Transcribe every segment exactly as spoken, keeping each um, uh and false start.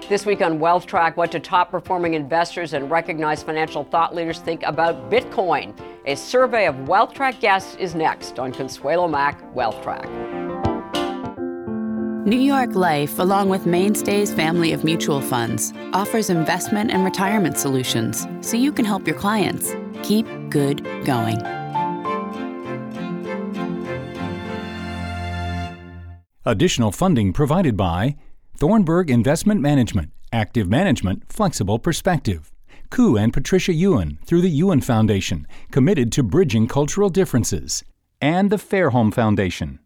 This week on Wealth Track, what do top-performing investors and recognized financial thought leaders think about Bitcoin? A survey of Wealth Track guests is next on Consuelo Mack Wealth Track. New York Life, along with Mainstay's family of mutual funds, offers investment and retirement solutions so you can help your clients keep good going. Additional funding provided by Thornburg Investment Management, Active Management, Flexible Perspective. Koo and Patricia Ewan through the Ewan Foundation, committed to bridging cultural differences. And the Fairholme Foundation.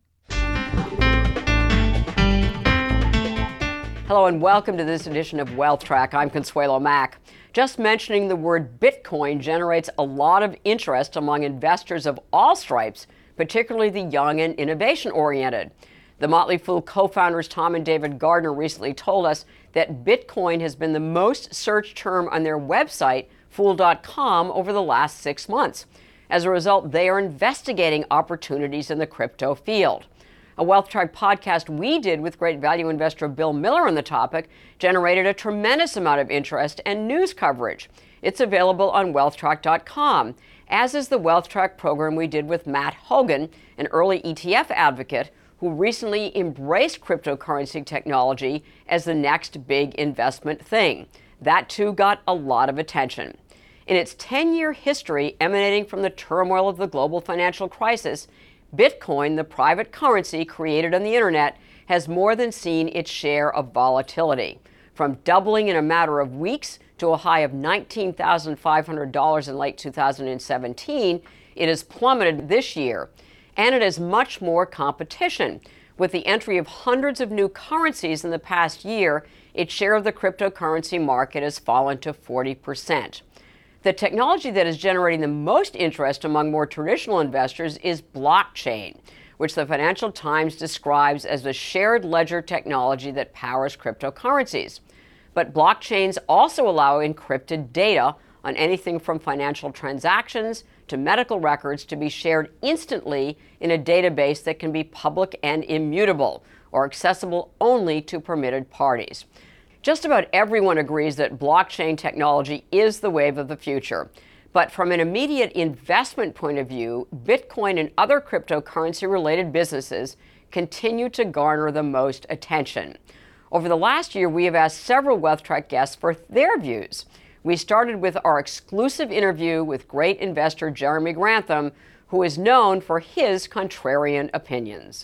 Hello and welcome to this edition of Wealth Track. I'm Consuelo Mack. Just mentioning the word Bitcoin generates a lot of interest among investors of all stripes, particularly the young and innovation-oriented. The Motley Fool co-founders Tom and David Gardner recently told us that Bitcoin has been the most searched term on their website, fool dot com, over the last six months. As a result, they are investigating opportunities in the crypto field. A Wealth Track podcast we did with great value investor Bill Miller on the topic generated a tremendous amount of interest and news coverage. It's available on wealth track dot com, as is the Wealth Track program we did with Matt Hogan, an early E T F advocate who recently embraced cryptocurrency technology as the next big investment thing. That too got a lot of attention. In its ten-year history emanating from the turmoil of the global financial crisis, Bitcoin, the private currency created on the internet, has more than seen its share of volatility. From doubling in a matter of weeks to a high of nineteen thousand five hundred dollars in late two thousand seventeen, it has plummeted this year. And it has much more competition. With the entry of hundreds of new currencies in the past year, its share of the cryptocurrency market has fallen to forty percent. The technology that is generating the most interest among more traditional investors is blockchain, which the Financial Times describes as the shared ledger technology that powers cryptocurrencies. But blockchains also allow encrypted data on anything from financial transactions to medical records to be shared instantly in a database that can be public and immutable, or accessible only to permitted parties. Just about everyone agrees that blockchain technology is the wave of the future. But from an immediate investment point of view, Bitcoin and other cryptocurrency-related businesses continue to garner the most attention. Over the last year, we have asked several Wealth Track guests for their views. We started with our exclusive interview with great investor Jeremy Grantham, who is known for his contrarian opinions.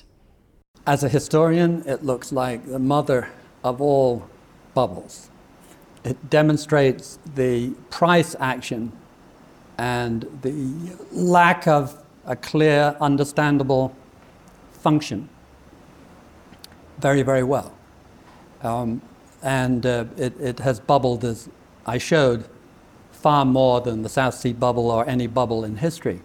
As a historian, it looks like the mother of all bubbles. It demonstrates the price action and the lack of a clear, understandable function very, very well. Um, and uh, it, it has bubbled, as I showed, far more than the South Sea bubble or any bubble in history.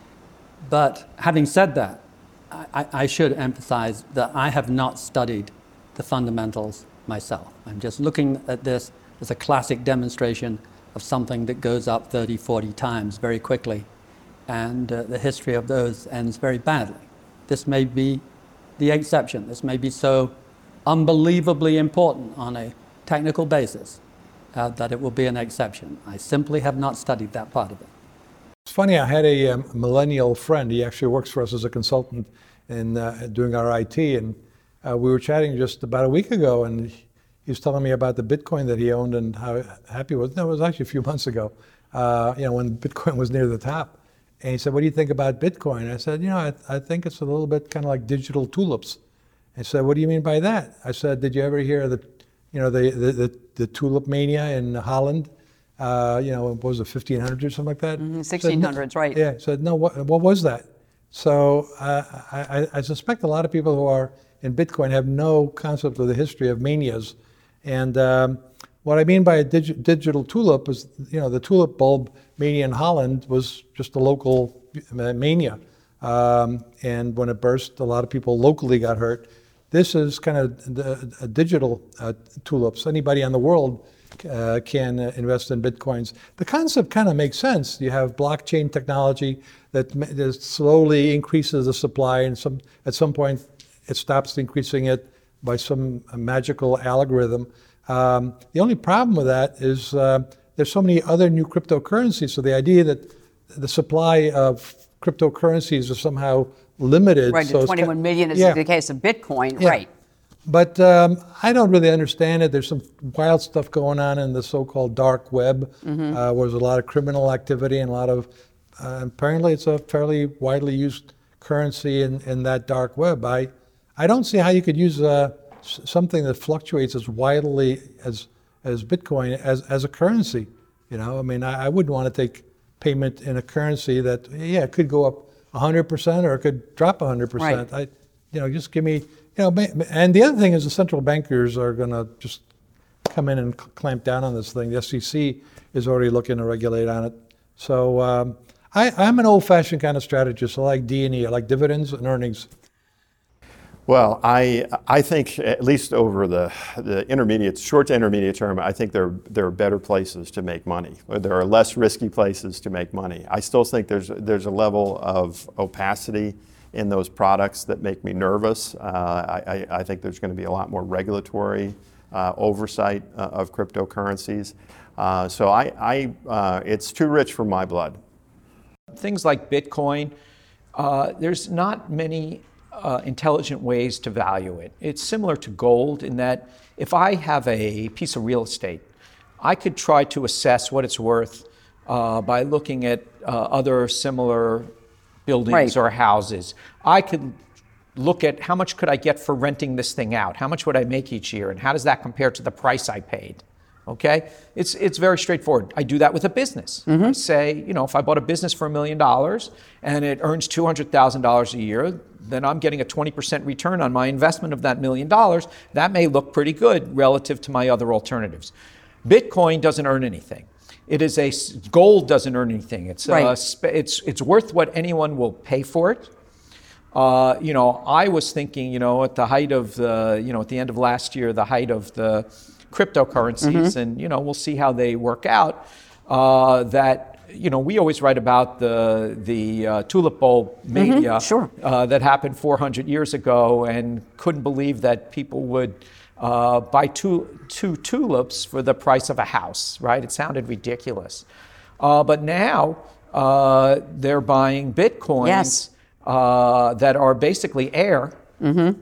But having said that, I, I should emphasize that I have not studied the fundamentals myself. I'm just looking at this as a classic demonstration of something that goes up thirty, forty times very quickly, and uh, the history of those ends very badly. This may be the exception. This may be so unbelievably important on a technical basis Uh, that it will be an exception. I simply have not studied that part of it. It's funny, I had a um, millennial friend. He actually works for us as a consultant in uh, doing our I T, and uh, we were chatting just about a week ago, and he was telling me about the Bitcoin that he owned and how happy he was. No, it was actually a few months ago, uh, you know, when Bitcoin was near the top. And he said, "What do you think about Bitcoin?" And I said, "You know, I, I think it's a little bit kind of like digital tulips." And he said, "What do you mean by that?" I said, "Did you ever hear the You know, the, the, the, the tulip mania in Holland, uh, you know, what was it, fifteen hundreds or something like that? Mm-hmm, sixteen hundreds, no, right. Yeah, so no, what, what was that? So uh, I, I suspect a lot of people who are in Bitcoin have no concept of the history of manias. And um, what I mean by a dig- digital tulip is, you know, the tulip bulb mania in Holland was just a local mania. Um, and when it burst, a lot of people locally got hurt. This is kind of the, a digital uh, tulips. Anybody in the world uh, can uh, invest in Bitcoins. The concept kind of makes sense. You have blockchain technology that, that slowly increases the supply, and some at some point it stops increasing it by some magical algorithm. Um, the only problem with that is uh, there's so many other new cryptocurrencies. So the idea that the supply of cryptocurrencies is somehow limited. Right, so the twenty-one million is yeah. the case of Bitcoin, Yeah. right. But um, I don't really understand it. There's some wild stuff going on in the so-called dark web, Mm-hmm. uh, where there's a lot of criminal activity and a lot of, uh, apparently it's a fairly widely used currency in, in that dark web. I, I don't see how you could use uh, s- something that fluctuates as widely as, as Bitcoin as, as a currency. You know, I mean, I, I wouldn't want to take payment in a currency that, yeah, it could go up one hundred percent or it could drop one hundred percent. Right. I, you know, just give me, you know, ma- and the other thing is the central bankers are going to just come in and cl- clamp down on this thing. The S E C is already looking to regulate on it. So um, I, I'm an old-fashioned kind of strategist. I like D and E. I like dividends and earnings. Well, I I think at least over the the intermediate, short to intermediate term, I think there there are better places to make money. Or there are less risky places to make money. I still think there's there's a level of opacity in those products that make me nervous. Uh, I, I think there's going to be a lot more regulatory uh, oversight uh, of cryptocurrencies. Uh, so I, I uh, it's too rich for my blood. Things like Bitcoin, uh, there's not many uh, intelligent ways to value it. It's similar to gold in that if I have a piece of real estate, I could try to assess what it's worth uh, by looking at uh, other similar buildings Right. or houses. I could look at how much could I get for renting this thing out? How much would I make each year? And how does that compare to the price I paid? Okay, it's it's very straightforward. I do that with a business. I say, you know, if I bought a business for a million dollars and it earns two hundred thousand dollars a year, then I'm getting a twenty percent return on my investment of that million dollars. That may look pretty good relative to my other alternatives. Bitcoin doesn't earn anything. It is a gold doesn't earn anything. It's Right. uh, sp- it's it's worth what anyone will pay for it. Uh, you know, I was thinking, you know, at the height of the, you know, at the end of last year, the height of the cryptocurrencies, and you know, we'll see how they work out. Uh, that you know, we always write about the the uh, tulip bulb mania sure. uh, that happened four hundred years ago, and couldn't believe that people would uh, buy two two tulips for the price of a house. Right? It sounded ridiculous, uh, but now uh, they're buying bitcoins. Yes. Uh, that are basically air. Mm-hmm.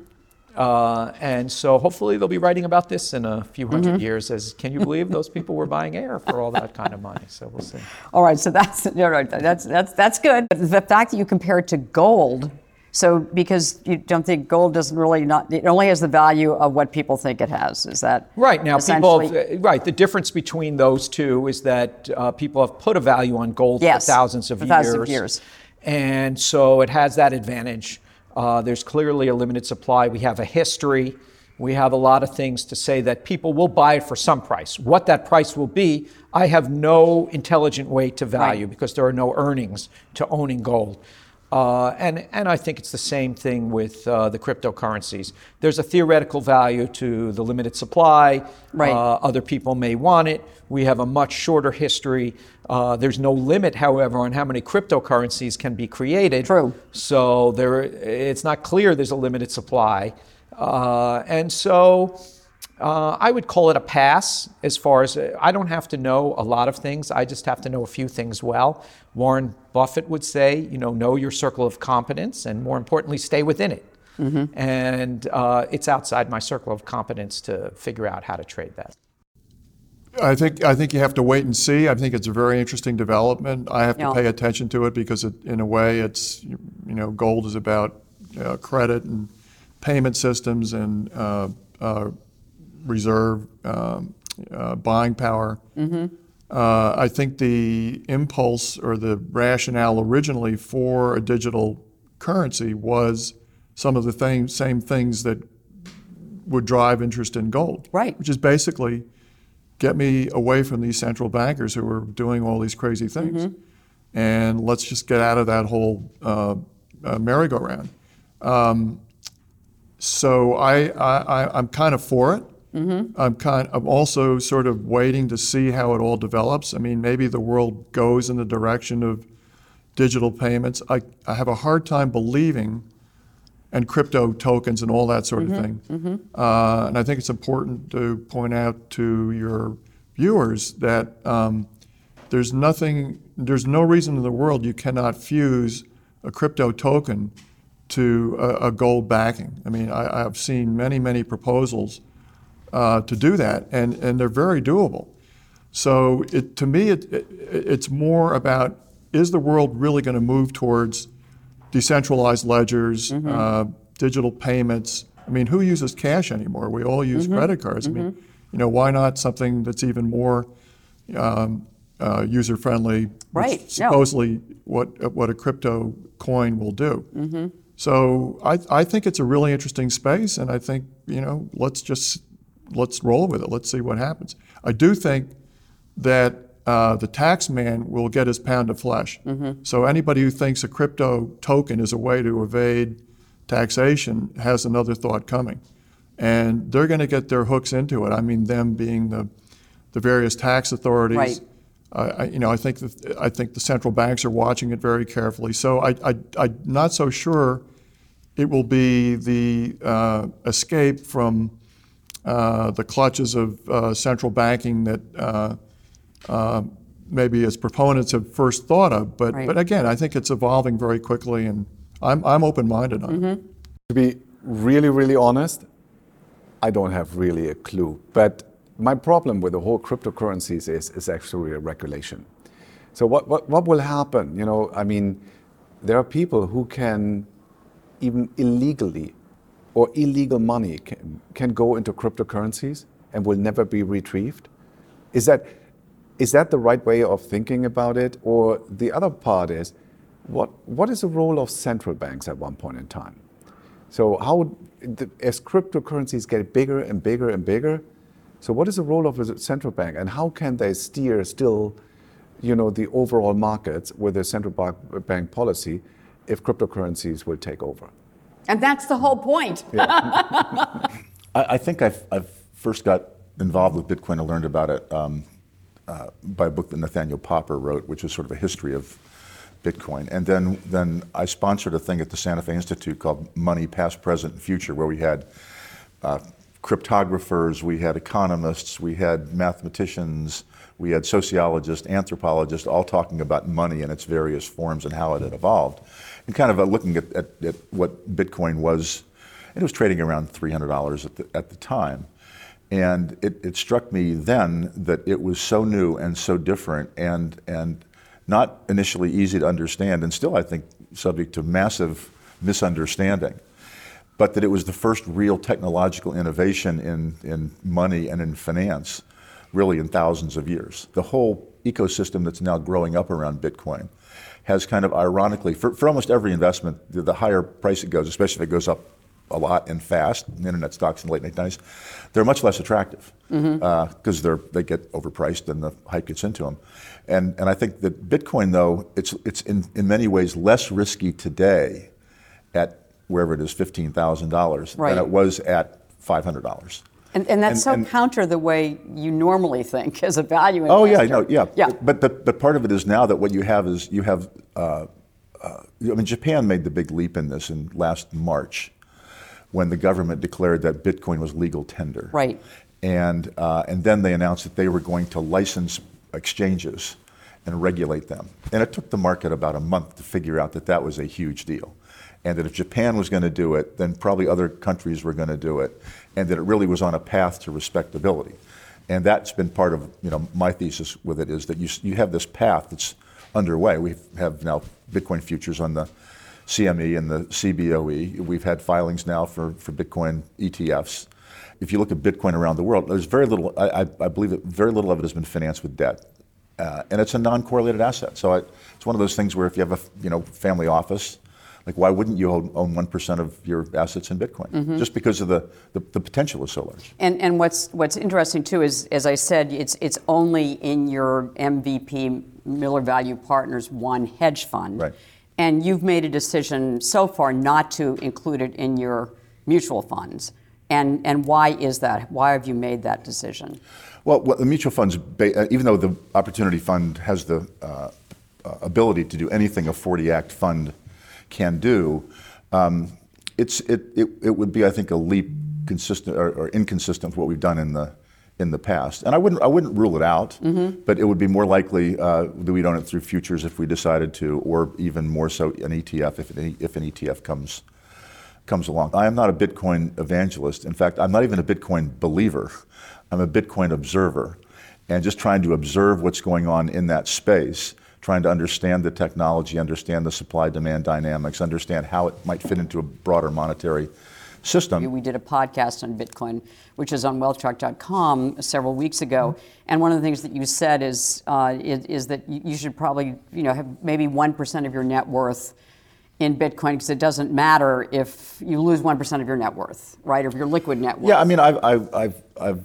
Uh, and so hopefully they'll be writing about this in a few hundred Mm-hmm. years as, can you believe those people were buying air for all that kind of money? So we'll see. All right, so that's no, no, that's that's that's good. But the fact that you compare it to gold, so because you don't think gold doesn't really not it only has the value of what people think it has. Is that Right, now people, essentially- uh, right, the difference between those two is that uh, people have put a value on gold Yes, for thousands of for years. thousands of years. And so it has that advantage. Uh, there's clearly a limited supply. We have a history. We have a lot of things to say that people will buy it for some price. What that price will be, I have no intelligent way to value Right. because there are no earnings to owning gold. Uh, and, and I think it's the same thing with uh, the cryptocurrencies. There's a theoretical value to the limited supply. Right. Uh, other people may want it. We have a much shorter history. Uh, there's no limit, however, on how many cryptocurrencies can be created. True. So there, it's not clear there's a limited supply. Uh, and so uh, I would call it a pass as far as, I don't have to know a lot of things. I just have to know a few things well. Warren Buffett would say, you know, know your circle of competence and more importantly, stay within it. Mm-hmm. And uh, it's outside my circle of competence to figure out how to trade that. I think I think you have to wait and see. I think it's a very interesting development. I have to Yeah. pay attention to it because, it, in a way, it's you know, gold is about uh, credit and payment systems and uh, uh, reserve um, uh, buying power. Mm-hmm. Uh, I think the impulse or the rationale originally for a digital currency was some of the thing, same things that would drive interest in gold, Right. which is basically get me away from these central bankers who are doing all these crazy things. Mm-hmm. And let's just get out of that whole uh, uh, merry-go-round. Um, so I, I, I'm kind of for it. Mm-hmm. I'm kind. I'm also sort of waiting to see how it all develops. I mean, maybe the world goes in the direction of digital payments. I, I have a hard time believing, and crypto tokens and all that sort mm-hmm. of thing. Mm-hmm. Uh, and I think it's important to point out to your viewers that um, there's nothing, there's no reason in the world you cannot fuse a crypto token to a, a gold backing. I mean, I, I've seen many, many proposals uh, to do that, and, and they're very doable. So it, to me, it, it, it's more about, is the world really going to move towards decentralized ledgers, mm-hmm. uh, digital payments? I mean, who uses cash anymore? We all use mm-hmm. credit cards. Mm-hmm. I mean, you know, why not something that's even more um, uh, user-friendly, right. which supposedly no. what what a crypto coin will do. Mm-hmm. So I I think it's a really interesting space, and I think, you know, let's just let's roll with it. Let's see what happens. I do think that uh, the tax man will get his pound of flesh. Mm-hmm. So anybody who thinks a crypto token is a way to evade taxation has another thought coming. And they're going to get their hooks into it. I mean, them being the the various tax authorities. Right. Uh, I, you know, I think that I think the central banks are watching it very carefully. So I, I, I'm not so sure it will be the uh, escape from uh, the clutches of uh, central banking that uh, uh, maybe its proponents have first thought of. But right. but again, I think it's evolving very quickly, and I'm I'm open-minded on mm-hmm. it. To be really, really honest, I don't have really a clue. But my problem with the whole cryptocurrencies is, is actually a regulation. So what, what, what will happen? You know, I mean, there are people who can even illegally or illegal money can, can go into cryptocurrencies and will never be retrieved. Is that, is that the right way of thinking about it? Or the other part is, what, what is the role of central banks at one point in time? So how, as cryptocurrencies get bigger and bigger and bigger, so what is the role of a central bank, and how can they steer still, you know, the overall markets with their central bank policy if cryptocurrencies will take over? And that's the whole point. Yeah. I, I think I've, I've first got involved with Bitcoin. I learned about it um, uh, by a book that Nathaniel Popper wrote, which is sort of a history of Bitcoin. And then, then I sponsored a thing at the Santa Fe Institute called Money, Past, Present, and Future, where we had uh, cryptographers, we had economists, we had mathematicians, we had sociologists, anthropologists, all talking about money and its various forms and how it had evolved. And kind of uh, looking at, at, at what Bitcoin was, and it was trading around three hundred dollars at the, at the time. And it, it struck me then that it was so new and so different and, and not initially easy to understand, and still I think subject to massive misunderstanding, but that it was the first real technological innovation in, in money and in finance, really in thousands of years. The whole ecosystem that's now growing up around Bitcoin has kind of ironically, for, for almost every investment, the, the higher price it goes, especially if it goes up a lot and fast, internet stocks in the late nineties, they're much less attractive because mm-hmm. uh, they're they get overpriced and the hype gets into them. And and I think that Bitcoin, though, it's it's in, in many ways less risky today at wherever it is, fifteen thousand dollars, right. than it was at five hundred dollars. And, and that's and, so and, counter the way you normally think as a value investor. Oh yeah, no, yeah. yeah. But, but but part of it is now that what you have is you have, uh, uh, I mean, Japan made the big leap in this in last March, when the government declared that Bitcoin was legal tender. Right. And uh, and then they announced that they were going to license exchanges and regulate them. And it took the market about a month to figure out that that was a huge deal. And that if Japan was going to do it, then probably other countries were going to do it, and that it really was on a path to respectability. And that's been part of, you know, my thesis with it, is that you you have this path that's underway. We have now Bitcoin futures on the C M E and the C B O E. We've had filings now for, for Bitcoin E T Fs. If you look at Bitcoin around the world, there's very little, I, I believe that very little of it has been financed with debt. Uh, and it's a non-correlated asset. So I, it's one of those things where if you have a you know family office, like why wouldn't you own, own one percent of your assets in Bitcoin? Mm-hmm. Just because of the, the, the potential is so large. And and what's what's interesting too is, as I said, it's it's only in your M V P, Miller Value Partners One hedge fund. Right. And you've made a decision so far not to include it in your mutual funds. And and why is that? Why have you made that decision? Well, well the mutual funds, even though the Opportunity Fund has the uh, ability to do anything a forty Act fund can do, um, it's it, it it would be, I think, a leap consistent or, or inconsistent with what we've done in the in the past. And I wouldn't I wouldn't rule it out, mm-hmm. but it would be more likely uh, that we'd own it through futures if we decided to, or even more so an E T F if an, if an E T F comes comes along. I am not a Bitcoin evangelist. In fact, I'm not even a Bitcoin believer. I'm a Bitcoin observer, and just trying to observe what's going on in that space, trying to understand the technology, understand the supply-demand dynamics, understand how it might fit into a broader monetary system. We did a podcast on Bitcoin, which is on wealth track dot com several weeks ago, mm-hmm. and one of the things that you said is, uh, is is that you should probably, you know, have maybe one percent of your net worth in Bitcoin, because it doesn't matter if you lose one percent of your net worth, right, or your liquid net worth. Yeah, I mean, I've, I've, I've, I've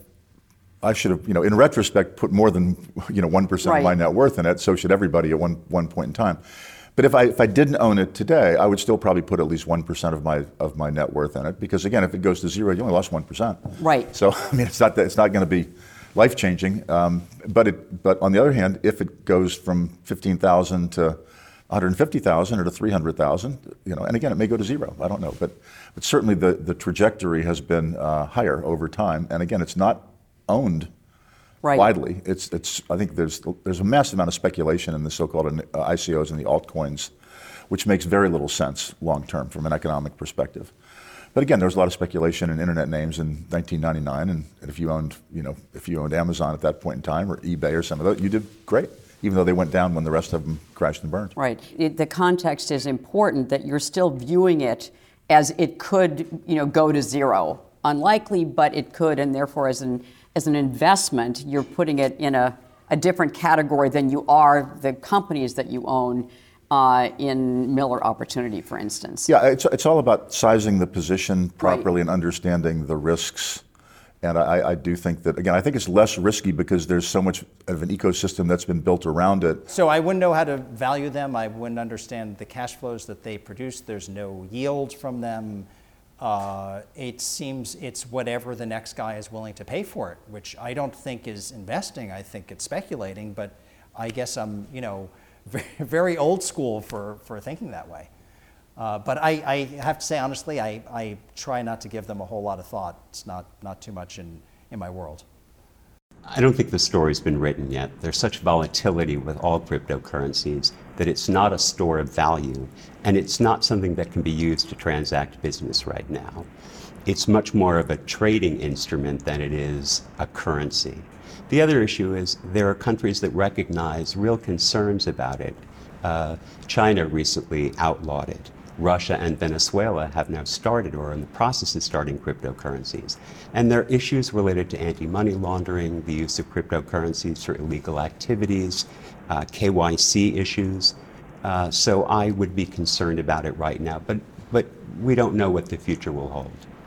I should have, you know, in retrospect, put more than, you know, one percent right. of my net worth in it. So should everybody at one one point in time. But if I if I didn't own it today, I would still probably put at least one percent of my of my net worth in it, because again, if it goes to zero, you only lost one percent. Right. So I mean, it's not that it's not going to be life changing. Um, but it but on the other hand, if it goes from fifteen thousand to one hundred fifty thousand or to three hundred thousand, you know, and again, it may go to zero. I don't know, but but certainly the the trajectory has been uh, higher over time. And again, it's not owned right. widely. It's it's. I think there's there's a massive amount of speculation in the so-called uh, I C Os and the altcoins, which makes very little sense long term from an economic perspective. But again, there was a lot of speculation in internet names in nineteen ninety-nine, and if you owned, you know, if you owned Amazon at that point in time or eBay or some of those, you did great, even though they went down when the rest of them crashed and burned. Right. It, the context is important, that you're still viewing it as it could, you know, go to zero. Unlikely, but it could, and therefore, as an as an investment, you're putting it in a, a different category than you are the companies that you own uh, in Miller Opportunity, for instance. Yeah, it's it's all about sizing the position properly right. and understanding the risks. And I, I do think that, again, I think it's less risky because there's so much of an ecosystem that's been built around it. So I wouldn't know how to value them. I wouldn't understand the cash flows that they produce. There's no yield from them. Uh, it seems it's whatever the next guy is willing to pay for it, which I don't think is investing. I think it's speculating, but I guess I'm, you know, very, very old school for, for thinking that way. Uh, but I, I have to say, honestly, I, I try not to give them a whole lot of thought. It's not, not too much in, in my world. I don't think the story's been written yet. There's such volatility with all cryptocurrencies that it's not a store of value, and it's not something that can be used to transact business right now. It's much more of a trading instrument than it is a currency. The other issue is there are countries that recognize real concerns about it. Uh, China recently outlawed it. Russia and Venezuela have now started or are in the process of starting cryptocurrencies. And there are issues related to anti-money laundering, the use of cryptocurrencies for illegal activities, uh, K Y C issues. Uh, so I would be concerned about it right now, but, but we don't know what the future will hold.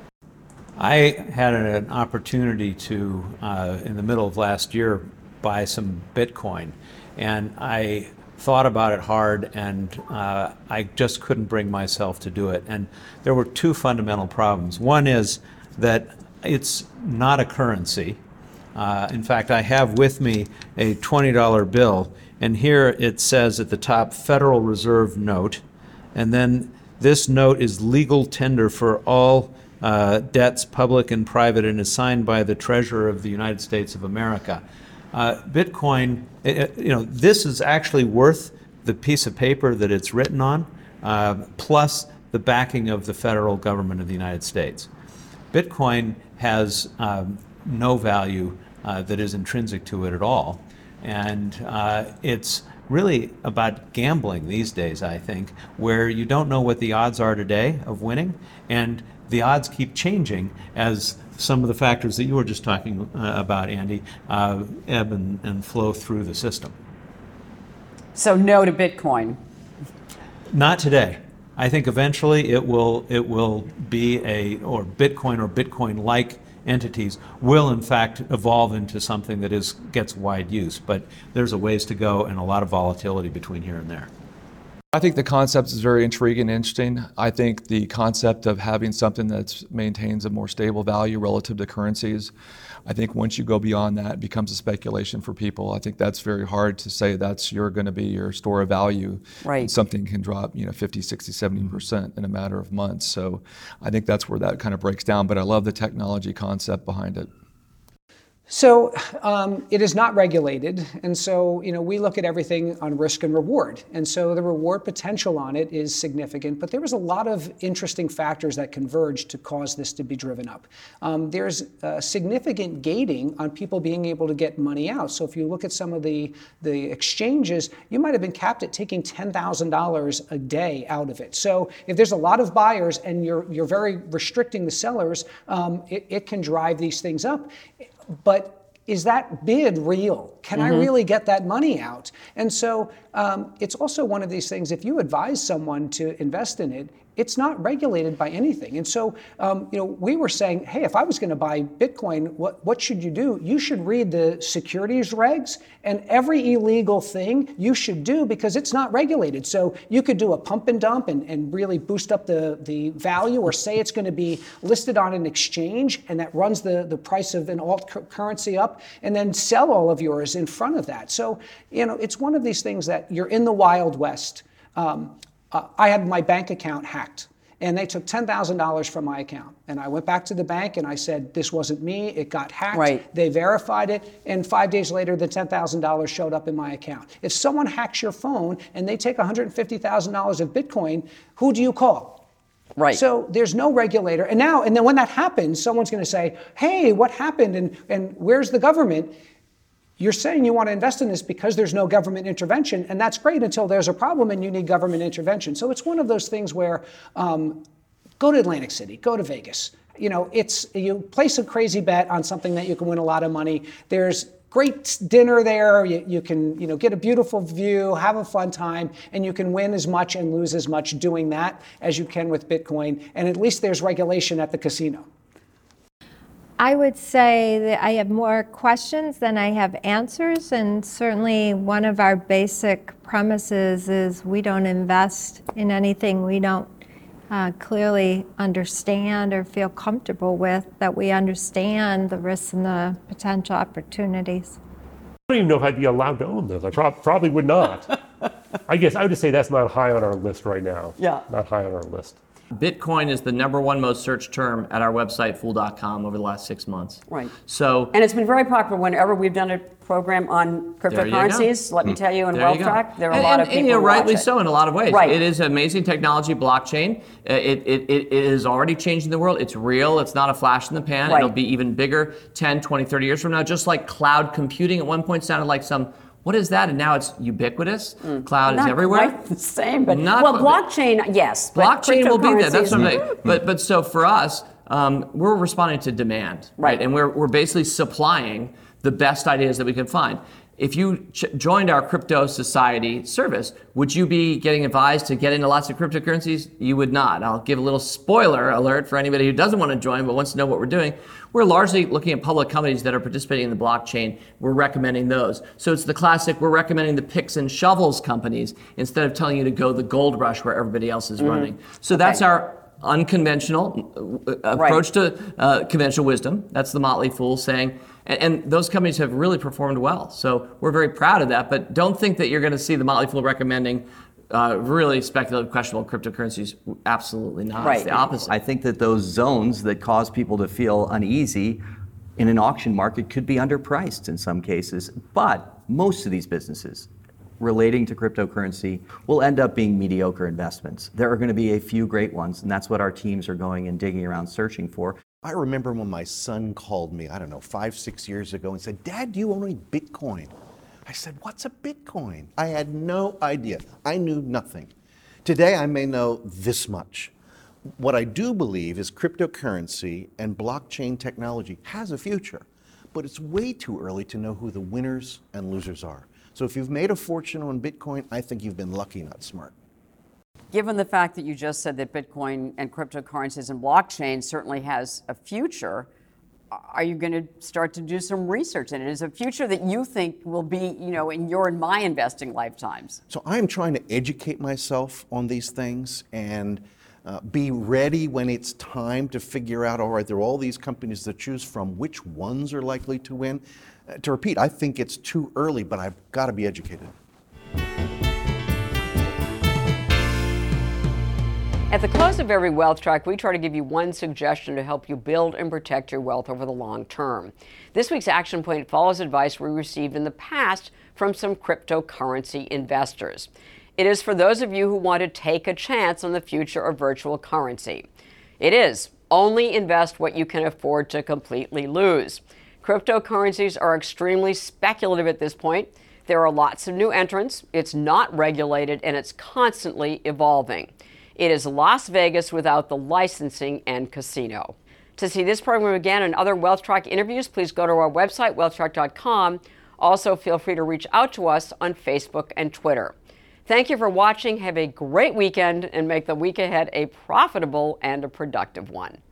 I had an opportunity to, uh, in the middle of last year, buy some Bitcoin, and I thought about it hard, and uh, I just couldn't bring myself to do it. And there were two fundamental problems. One is that it's not a currency. Uh, in fact, I have with me a twenty dollar bill, and here it says at the top, Federal Reserve note, and then this note is legal tender for all uh, debts, public and private, and is signed by the Treasurer of the United States of America. Uh, Bitcoin, it, you know, this is actually worth the piece of paper that it's written on, uh, plus the backing of the federal government of the United States. Bitcoin has um, no value uh, that is intrinsic to it at all, and uh, it's really about gambling these days, I think, where you don't know what the odds are today of winning, and the odds keep changing as some of the factors that you were just talking uh, about, Andy, uh, ebb and, and flow through the system. So no to Bitcoin? Not today. I think eventually it will it will be a, or Bitcoin or Bitcoin-like entities will in fact evolve into something that is gets wide use, but there's a ways to go and a lot of volatility between here and there. I think the concept is very intriguing and interesting. I think the concept of having something that maintains a more stable value relative to currencies, I think once you go beyond that, it becomes a speculation for people. I think that's very hard to say that's you're going to be your store of value. Right. And something can drop, you know, fifty, sixty, seventy percent in a matter of months. So I think that's where that kind of breaks down. But I love the technology concept behind it. So um, it is not regulated, and so you know we look at everything on risk and reward, and so the reward potential on it is significant. But there was a lot of interesting factors that converged to cause this to be driven up. Um, there's uh, significant gating on people being able to get money out. So if you look at some of the the exchanges, you might have been capped at taking ten thousand dollars a day out of it. So if there's a lot of buyers and you're you're very restricting the sellers, um, it, it can drive these things up. But is that bid real? Can mm-hmm. I really get that money out? And so um, it's also one of these things, if you advise someone to invest in it, it's not regulated by anything. And so, um, you know, we were saying, hey, if I was going to buy Bitcoin, what, what should you do? You should read the securities regs, and every illegal thing you should do because it's not regulated. So you could do a pump and dump and, and really boost up the, the value, or say it's going to be listed on an exchange and that runs the, the price of an alt currency up, and then sell all of yours in front of that. So, you know, it's one of these things that you're in the Wild West. Um, Uh, I had my bank account hacked, and they took ten thousand dollars from my account. And I went back to the bank and I said, this wasn't me, it got hacked. Right. They verified it, and five days later, the ten thousand dollars showed up in my account. If someone hacks your phone and they take one hundred fifty thousand dollars of Bitcoin, who do you call? Right. So there's no regulator. And now, and then when that happens, someone's going to say, hey, what happened? And, and where's the government? You're saying you want to invest in this because there's no government intervention, and that's great until there's a problem and you need government intervention. So it's one of those things where um, go to Atlantic City, go to Vegas. You know, it's you place a crazy bet on something that you can win a lot of money. There's great dinner there. You, you can you know get a beautiful view, have a fun time, and you can win as much and lose as much doing that as you can with Bitcoin. And at least there's regulation at the casino. I would say that I have more questions than I have answers, and certainly one of our basic premises is we don't invest in anything we don't uh, clearly understand or feel comfortable with, that we understand the risks and the potential opportunities. I don't even know if I'd be allowed to own those. I pro- probably would not. I guess I would just say that's not high on our list right now. Yeah. Not high on our list. Bitcoin is the number one most searched term at our website, fool dot com, over the last six months. Right. So, and it's been very popular whenever we've done a program on cryptocurrencies. Let me tell you, in there you go. WealthTrack, there are and, a lot and, of people and, you know, who rightly watch it. so in a lot of ways. Right. It is amazing technology, blockchain. Uh, It, it, it, it is already changing the world. It's real. It's not a flash in the pan. Right. It'll be even bigger ten, twenty, thirty years from now, just like cloud computing at one point sounded like some, what is that? And now it's ubiquitous. Mm. Cloud Not is everywhere. Quite the same, but Not, well, blockchain, yes. But blockchain will be there. That's what I'm saying. cryptocurrencies- But but so for us, um, we're responding to demand, right? Right. And we're we're basically supplying the best ideas that we can find. If you ch- joined our Crypto Society service, would you be getting advised to get into lots of cryptocurrencies? You would not. I'll give a little spoiler alert for anybody who doesn't want to join but wants to know what we're doing. We're largely looking at public companies that are participating in the blockchain. We're recommending those. So it's the classic, we're recommending the picks and shovels companies instead of telling you to go the gold rush where everybody else is Mm-hmm. running. So that's Okay. our unconventional uh, approach to uh, conventional wisdom. That's the Motley Fool saying, and, and those companies have really performed well. So we're very proud of that, but don't think that you're going to see the Motley Fool recommending uh, really speculative, questionable cryptocurrencies. Absolutely not. It's the opposite. I think that those zones that cause people to feel uneasy in an auction market could be underpriced in some cases, but most of these businesses relating to cryptocurrency will end up being mediocre investments. There are going to be a few great ones, and that's what our teams are going and digging around searching for. I remember when my son called me, I don't know, five, six years ago and said, Dad, do you own any Bitcoin? I said, what's a Bitcoin? I had no idea. I knew nothing. Today, I may know this much. What I do believe is cryptocurrency and blockchain technology has a future, but it's way too early to know who the winners and losers are. So if you've made a fortune on Bitcoin, I think you've been lucky, not smart. Given the fact that you just said that Bitcoin and cryptocurrencies and blockchain certainly has a future, are you going to start to do some research in it? Is it a future that you think will be, you know, in your and my investing lifetimes? So I'm trying to educate myself on these things and uh, be ready when it's time to figure out, all right, there are all these companies to choose from, which ones are likely to win. Uh, to repeat, I think it's too early, but I've got to be educated. At the close of every Wealth Track, we try to give you one suggestion to help you build and protect your wealth over the long term. This week's action point follows advice we received in the past from some cryptocurrency investors. It is for those of you who want to take a chance on the future of virtual currency. It is only invest what you can afford to completely lose. Cryptocurrencies are extremely speculative at this point. There are lots of new entrants, it's not regulated, and it's constantly evolving. It is Las Vegas without the licensing and casino. To see this program again and other Wealth Track interviews, please go to our website, wealth track dot com. Also, feel free to reach out to us on Facebook and Twitter. Thank you for watching. Have a great weekend and make the week ahead a profitable and a productive one.